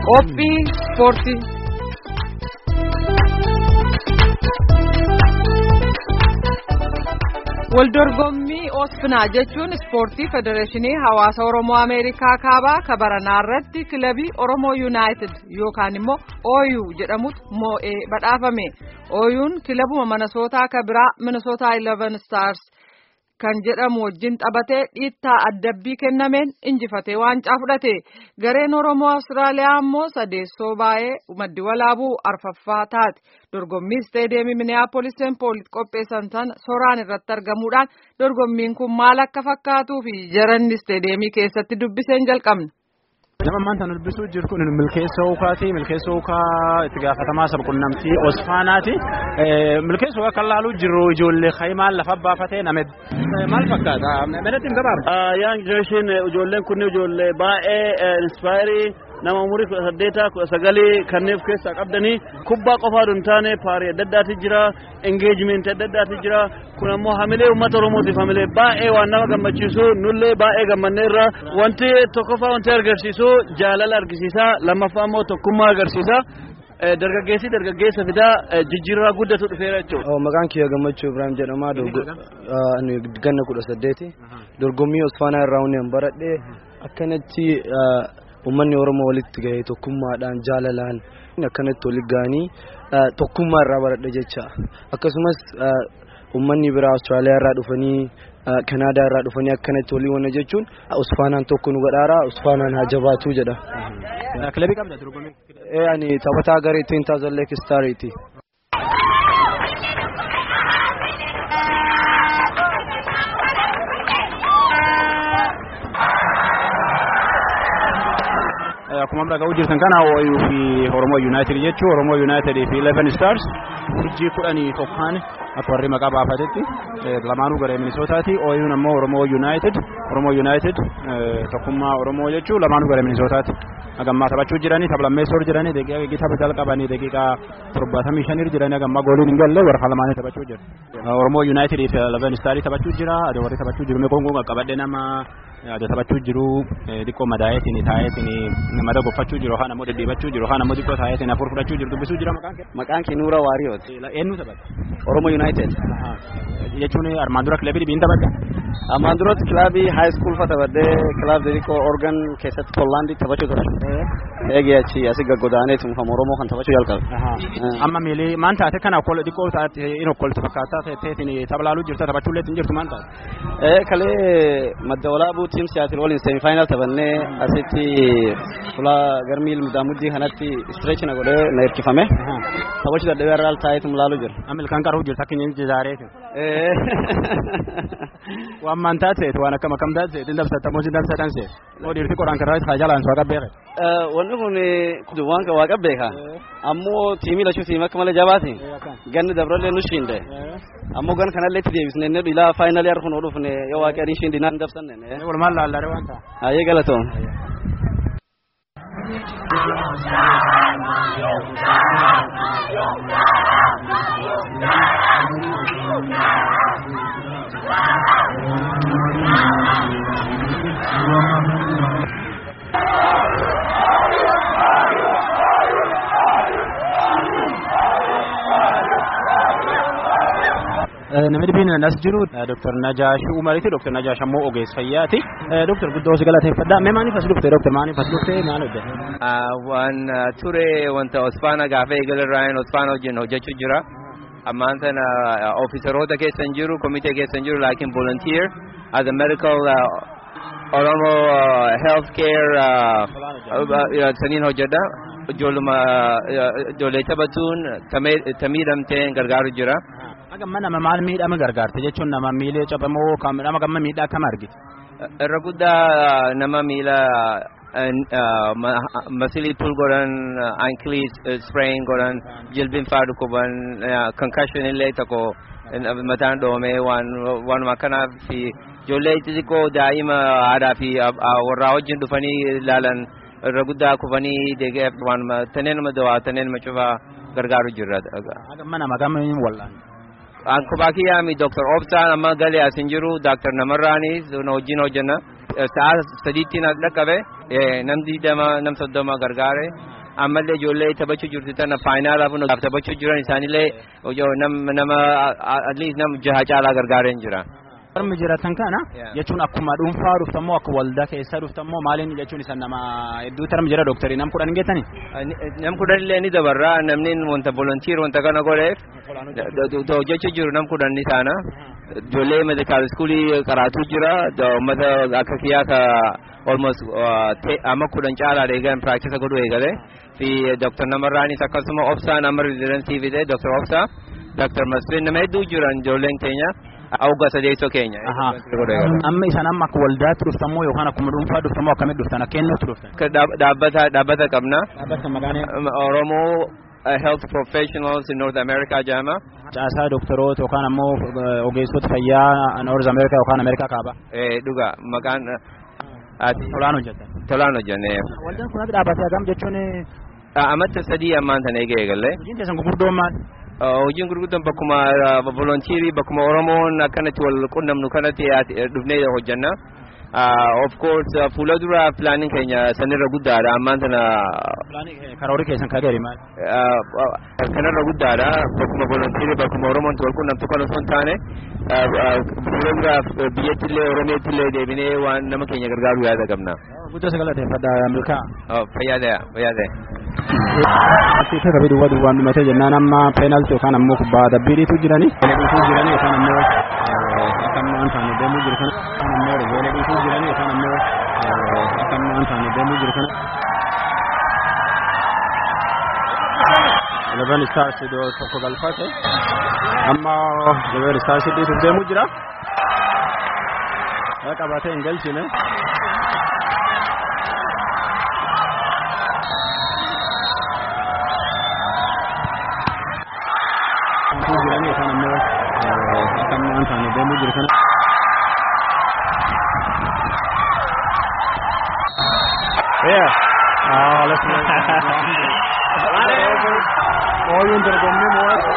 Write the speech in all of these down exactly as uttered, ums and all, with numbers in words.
Qophii ispoortii. Waldorgommii Osfinaa jechuun ispoortii federeeshinii hawaasa Oromoo Ameerikaa kaabaa kabaranaa irratti kilabii Oromoo United yookaan immoo O U jedhamutu moo'ee badhaafame. O U'n kilabuma Minnesota kabiraa Minnesota eleven Stars kan jedhamu wajjin taphatee dhiittaa addabbii kennameen injifatee waancaa fudhate. Gareen Oromoo Awustiraaliyaa immoo sadeessoo baay'ee maddi walaabuu arfaffaa taate. Dorgommii isteediyeemii Minneapolis Saint Paul qopheessan sana soraan irratti argamuudhaan dorgommiin kun maal akka fakkaatuu fi jaranni isteediyeemii keessatti dubbiseen jalqabne. Nama maanta dubbisuu jiru kun milkeessoo ukaati. Milkeessoo ukaa itti gaafatamaa sabquunnamtii Osfaanaati. Milkeessoo ukaa kan laaluu jiru ijoollee Khaymaan lafa baafatee named maal fakkaata? Meedatti hin gabaabdu. Young generation ijoolleen kun ijoollee baay'ee inspire nama umurii kudha saddeetaa kudha sagalii kanneen of keessaa qabdanii kubbaa qofaa hin taane paarii adda addaati jira, engagement adda addaati jira. Kun ammoo hamilee uummata Oromootiif hamilee baay'ee waan nama gammachiisu nullee baay'ee gammanneerra. Wanti tokkoffaa wanti agarsiisu jaalala argisiisa, lammaffaa ammoo tokkummaa agarsiisa. Dargaggeessi dargaggeessa fidaa jijjiirraa guddatu dhufeera jechuudha. Maqaan kiyya Gammachuu Ibrahim jedhama. Ganna kudha saddeeti. Dorgommii Osfaanaa irraa huneen baradhe akkanatti uummanni Oromoo walitti gahee tokkummaadhaan jaalalaan akkanatti walitti gahanii tokkummaa irraa baradhe jecha. Akkasumas uummanni biraa Awustiraaliyaa irraa dhufanii Kanaadaa irraa dhufanii akkanatti walii wana jechuun Osfaanaan tokko nu gadhaara, Osfaanaan haa jabaatu jedha. Kilabii qabda dorgommii? Ee ani taphataa garee Twin Thousand Lake Star'iti. Akkuma amma dhaga'uu jirtan kana O U fi Oromoo United jechuun Oromoo United fi eleven Stars hojii kudhanii tokkaan akka warri maqaa baafatetti lamaanuu garee Minnesotaati. O U'n ammoo Oromoo United Oromoo United tokkummaa Oromoo jechuun lamaanuu garee Minnesotaati. Agammaa taphachuu jiranii taplammeessoo jiranii daqiiqaa tapha jalqabanii daqiiqaa torbaatamii shanii jiranii agammaa gooliin hin galle warra lamaanii taphachuu jiru. Oromoo United fi eleven Stars taphachuu jira. Adoo warri taphachuu jiru meeqoon qaqqabadhe nama adoo taphachuu jiru xiqqoo madaa'eetiin taa'eetiin mada goffachuu jiru haan ammoo deddeebachuu jiru haan ammoo xiqqoo taa'eetiin afur fudhachuu jiru dubbisuu jira maqaan kee? Maqaan kee Nuura Waariyooti. Eenyu taphata? Oromoo United. Jechuun armaan dura kilabii dhibiin taphatta? Armaan duratti kilabii high school fa taphadhee kilabii xiqqoo Oregon keessatti Poolaandii taphachuu ture. Eegee achi asii gaggodaaneetu kan Oromoo kan taphachuu jalqabe. Amma miilee maan taate kana xiqqoo taate inni okkolti fakkaataa ta'eetiin tapha laaluu jirta taphachuu illee hin jirtu maan taate? Kalee madda walaabuu tiim Siyaatil waliin semifaayinaal taphannee asitti fuula garmiil mudaamuddii kanatti istireechina godhee na hirkifame. Taphachuu dadhabee irraa taa'eetu laaluu jira. Amma ilkaan qaruu jirta akka inni jijaareetu. Waan maan taate waan akkam akkam taate din dabsata moo din dabsatan see. Oo dhiirti qoraan karraa isaa jalaan soo qabbeeqa. Wanni kun waan ka waa qabbeeqa. Ammoo tiimii lachuu tiimii akka malee jabaati. Ganni dabrallee nu shiinde. Ammoo gan kanallee itti deebisne ne ilaa faayinaalii harkuun oolufne yoo waaqanii shiindi naan dabsanne. Walumaan laallaree waan ta'a. Ayyee galatoom. Namni bina nas jiru Doctor Najash Umariti. Doctor Najash ammoo ogeessa fayyaati. Doctor guddoo si galateeffadha. Mee maaliif as dhufte Doctor maaliif as dhufte maal hojjete? Waan ture wanta Osfaana gaafee eegalarraan Osfaana wajjin hojjechuu jira. Ammaan sana ofiisaroota keessan jiru, komitee keessan jiru laakiin volunteer as a medical Oromo healthcare saniin hojjedha. Ijoolluma ijoollee taphatuun tamiidhamteen gargaaru jira. Agamma nama maal miidhama gargaarte jechuun nama miilee cabamoo nama gamma miidhaa akkam argite? Irra guddaa nama miila masilii pull godhan, ankilii sprain godhan, jilbiin faa dhukkuban, concussion illee tokko mataan dhoomee waanuma akkanaaf fi ijoollee xixiqqoo daa'ima aadaa fi warraa wajjin dhufanii ilaalan irra guddaa kufanii deegee waanuma taneen nama dawaa taneen nama cufaa gargaaru jirra. Agamma nama gamma hin wallaan. Ankubakiya mi Doctor Obsan amma galee asin jiru Doctor Namarrani na wajjin hojjenna sa'a sadiitti na dhaqqabe namni dama nam soddoma gargaare ammallee ijoollee taphachuu jirtu tana faayinaalaaf taphachuu jiran isaanillee nama at least nama jaha caalaa gargaareen jira. Warmi jiratan kana jechuun akkuma dhuunfaa dhuftammoo akka waldaa keessa dhuftammoo maaliin jechuun isa nama hedduu tarmi jira dooktarii nam kudhan geettani? Nam kudhan illee ni dabarra namni wanta volunteer wanta kana godheef hojjechuu jiru nam kudhan ni taana. Ijoollee medical schoolii qaraatuu jira uummata akka kiyyaa ka almost amma kudhan caalaa eegan practice godhu eegale fi Doctor Namarraanis akkasuma obsaan amma residency fide Doctor Obsa Doctor Masfin nama hedduu jiran ijoolleen keenya. Awga sadeeso Kenya. Amma isaan amma akka waldaatti dhuftamoo yookaan akkuma dhuunfaa dhuftamoo akkamitti dhuftan akka kennuutti dhuftan? Dhaabbata dhaabbata qabna. Dhaabbata maqaan Oromoo Health Professionals in North America jedhama. Caasaa doktoroota yookaan ammoo ogeessota fayyaa North America yookaan Amerikaa kaaba. Eh dhuga maqaan tolaan hojjetan. Tolaan hojjenne. Waldaan kun akka dhaabbata hagam jechuun amata sadii ammaan tan eegee eegalle. Hojiin keessan gurguddoon maal? Hojiin gurguddoon bakkuma volunteerii bakkuma Oromoon akkanatti wal qunnamnu kanatti dhufnee hojjanna. Of course fuula dura planning keenya sanirra guddaadha ammaan tana. Karoora keessan kaagari maal? Kanarra guddaadha bakkuma volunteerii bakkuma Oromoon wal qunnamtu kan osoo hin taane fuula dura biyyattillee Oromiyaattillee deebinee waan nama keenya gargaaru yaada qabna. Guddoo sagalateeffadha milkaa. Fayyaadee fayyaadee. Akka kabee duwwaa duwwaan dhumatee jennaan amma peenaalti yookaan ammoo kubbaa dabbiiriitu jirani. Dhiituu jirani yookaan ammoo akka ammoo antaane deemuu jiru kana yookaan ammoo rigoole dhiituu jirani yookaan ammoo akka ammoo antaane deemuu jiru kana. Eleven Stars iddoo tokko galfate amma Eleven Stars dhiituuf deemuu jira. Qabatee hin galchine. Jirani yookaan ammoo akka ammoo antaane deemuu jiru kana. Yeah. Ah, let's go. Oyun dorgommii mo'atu.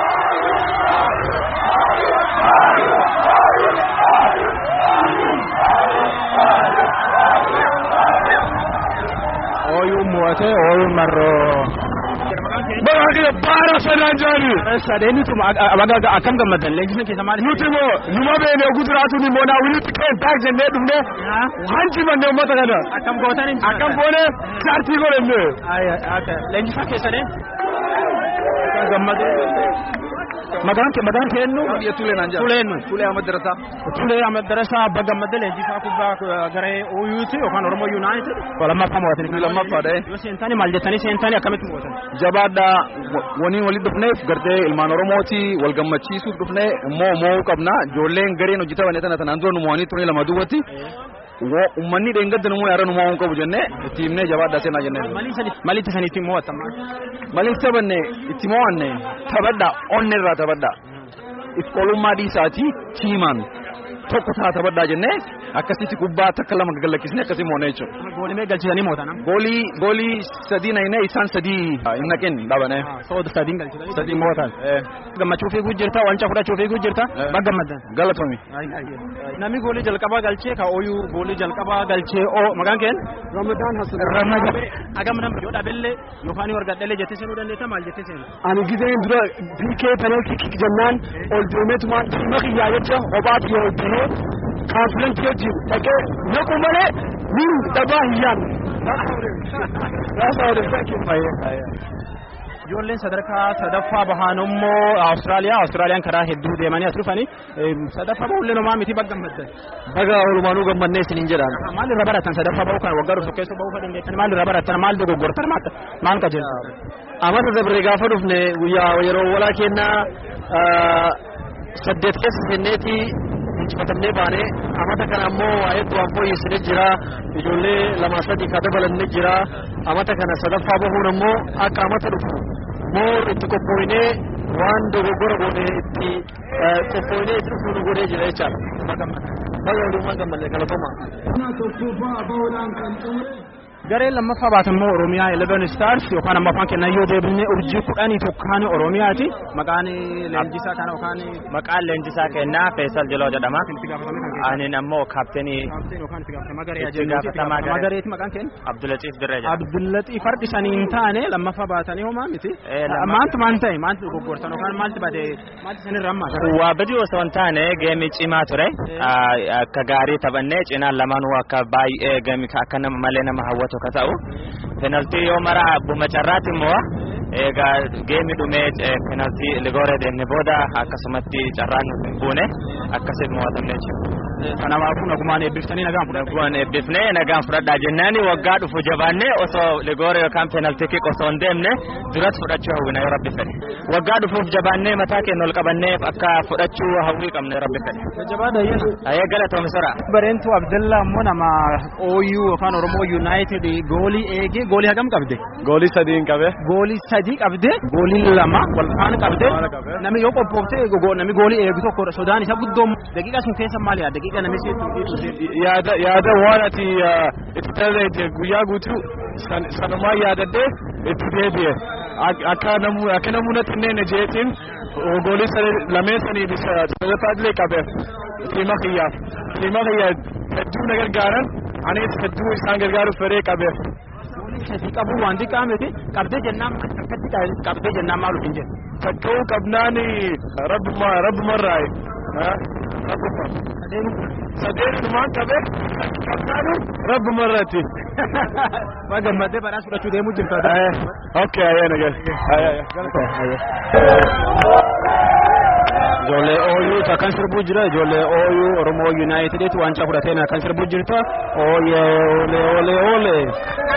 Oyun mo'ate oyun marroo. Baga bara sanan jani. Sadeni tuma abaga akam gammadan leenjisni keessa maali? Nuti moo numa beene guduraatu ni moona wilitti keen taak jennee dhufne. Hanji manne ummata kana. Akam gootan hin Akkam goone saartii godhenne. Ay akka leenjisa keessa de. Gammade. Magaan ke magaan kennu ya tule nan jaa. Tuleen Tule Ahmad Darasa. Tule Ahmad Darasa abba gammade leenjisa kubbaa garee O U T yookaan Oromoo United. Walamma fama watani. Lamma fadhe. Yoo seentani maal jettani seentani akkamitti mootan? Jabaadha waniin walitti dhufneef gartee ilmaan Oromooti wal gammachiisuuf dhufnee immoo moo qabna ijoolleen gareen hojjetaa tana tanaan dura nu mo'anii turanii lama duwwatti ummanni dheengadda nu yaara nu mo'uun qabu jennee itti himnee jabaadhaa seenaa jennee. Malitti sanitti mo'atan maal? Malitti taphanne itti mo'anne taphadha onne irraa taphadha. Ifqolummaa dhiisaatii tiimaan tokko taa taphadhaa jennee akkasitti kubbaa takka lama gagalakkisne akkasii mo'onee jechuudha. Goolimee galchisanii mo'atan. Goolii goolii sadii naqnee isaan sadii hin naqin dhaabane. Sood sadiin galchisanii sadii mo'atan. Gammachuu fiiguu jirta wancaa fudhachuu fiiguu jirta baga gammadan. Galatoomii. Namni goolii jalqabaa galchee ka ooyuu goolii jalqabaa galchee oo maqaan keen? Ramadaan Hasan. Ramadaan. Agam nam yoo dhaabellee yookaan wargadhalee jettee seenuu dandeetta maal jettee seenu? Ani gizeen dura P K penaltii jennaan ol deemeetumaan dhimma xiyyaa jecha kophaatti yoo hojjenee kaanfilantii wajjin dhaqee naqu malee miru dhabaa hiyyaan. Ijoolleen sadarkaa sadaffaa bahaan immoo Awustiraaliyaa Awustiraaliyaan karaa hedduu deemanii as dhufanii sadaffaa bahullee nomaa miti baga gammaddan. Baga walumaanuu gammannee isiniin jedhaan. Maal irra baratan sadaffaa bahuu kana waggaa dhufu keessa bahuu fadhan maal irra baratan maal dogoggortan maal qajeeltan. Amata dabree gaafa dhufne guyyaa yeroo walaa kennaa saddeet keessa senneetii injifatamnee baanee amata kana ammoo hedduu waan fooyyessine jira ijoollee lama sadii ka dabalanne jira amata kana sadaffaa bahuun ammoo akka amata dhufu moor itti qophooynee waan dogoggora goone itti qophooynee itti dhufu nu godhee jira jechaadha. Baga walumaan gammadne galatoomaa. Garee lammaffaa baatammoo Oromiyaa eleven stars yookaan amma afaan kennaa yoo deebinee urjii kudhanii tokkaan Oromiyaati. Maqaan leenjisaa kana yookaan maqaan leenjisaa kennaa Faisal Jaloo jedhama. Ani ammoo kaapteenii yookaan itti gaafatamaa garee ajaa'ibaa gareeti maqaan kenna. Abdulatif Dirree jedhama. Abdulatif fardi saniin taane lammaffaa baatanii homaa miti. Maantu maan ta'e maantu dogoggortan yookaan maaltu badee maaltu sanirra amma. Waa badii osoo hin taane geemii cimaa ture. Akka gaarii taphannee cinaan lamaanuu akka baay'ee geemii akka nama malee nama hawwatu ka ta'u. Penaltii yoo mara abbuma carraati immoo egaa geemii dhumee penaltii ligooree deemne booda akkasumatti carraan nuti hin buune akkasitti mo'atamne jechuudha. Kanaafuu nagumaan eebbiftanii nagaan fudhadhaa. Nagumaan eebbifnee nagaan fudhadhaa jennaani waggaa dhufu jabaannee osoo ligooree yookaan penaltii kick osoo hin deemne duratti fudhachuu hawwina yoo rabbi fedhe. Waggaa dhufuuf jabaannee mataa keenya ol qabannee akka fudhachuu hawwii qabne yoo rabbi fedhe. Jabaadha yena. Ayee galatoomii sora. Bareentuu Abdallaa ammoo nama O U yookaan Oromoo United goolii eegee goolii hagam qabde? Goolii sadii hin qabe. Goolii sadii qabde goolii lama wal faana qabde namni yoo qophoofte namni goolii eegu tokko sodaan isa guddoo daqiiqaa sun keessa maal yaadda? Daqiiqaa namni yaada yaada waan ati itti tarreete guyyaa guutuu sanumaa yaadadde itti deebi'e akka namu akka namuna xinneen jeetiin goolii lameen sanii bisa sadaffaatilee qabe tiima kiyyaaf tiima kiyyaa hedduu na gargaaran anis hedduu isaan gargaaruuf fedhee qabe. Sadii qabu waan xiqqaa miti qabdee jennaan akkatti qabdee jennaan maal hin jedhu. Takkoo qabnaan rabbuma rabbumarraayi. Sadeen dhumaan qabe qabnaanu rabbumarraati. Waa gammaddee badhaasa fudhachuu deemuu jirta. Okay ayee nagar. Ijoollee O U kan sirbuu jira ijoollee O U Oromoo United waancaa fudhatee kan sirbuu jirta. Ooyee oolee oolee oolee.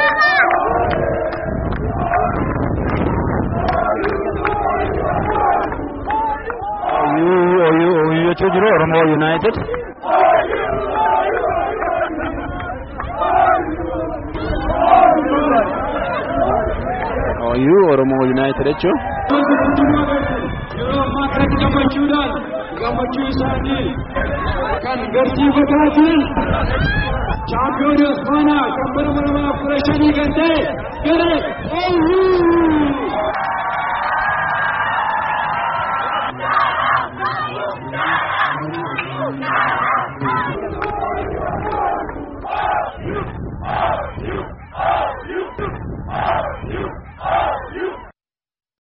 O U O U jechuu jiru Oromoo United. O U Oromoo United jechuun. Yeroo ammaa kanatti gammachuudhaan gammachuu isaanii kan garsiifataatiin chaampiyoonii Osmaanaa kan bara bara kudha shanii kan ta'e garee O U